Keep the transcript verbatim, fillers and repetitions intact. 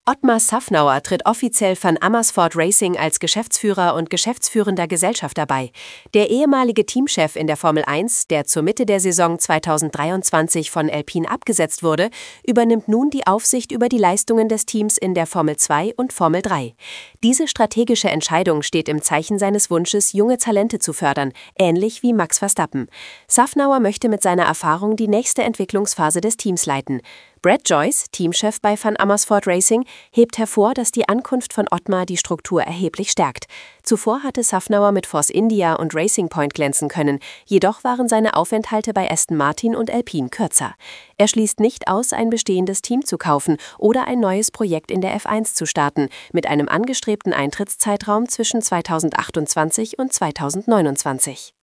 Ottmar Szafnauer tritt offiziell von Amersfoort Racing als Geschäftsführer und geschäftsführender Gesellschafter bei. Der ehemalige Teamchef in der Formel eins, der zur Mitte der Saison zweitausenddreiundzwanzig von Alpine abgesetzt wurde, übernimmt nun die Aufsicht über die Leistungen des Teams in der Formel zwei und Formel drei. Diese strategische Entscheidung steht im Zeichen seines Wunsches, junge Talente zu fördern, ähnlich wie Max Verstappen. Szafnauer möchte mit seiner Erfahrung die nächste Entwicklungsphase des Teams leiten. Brad Joyce, Teamchef bei Van Amersfoort Racing, hebt hervor, dass die Ankunft von Ottmar die Struktur erheblich stärkt. Zuvor hatte Szafnauer mit Force India und Racing Point glänzen können, jedoch waren seine Aufenthalte bei Aston Martin und Alpine kürzer. Er schließt nicht aus, ein bestehendes Team zu kaufen oder ein neues Projekt in der F eins zu starten, mit einem angestrebten Eintrittszeitraum zwischen zweitausendachtundzwanzig und zweitausendneunundzwanzig.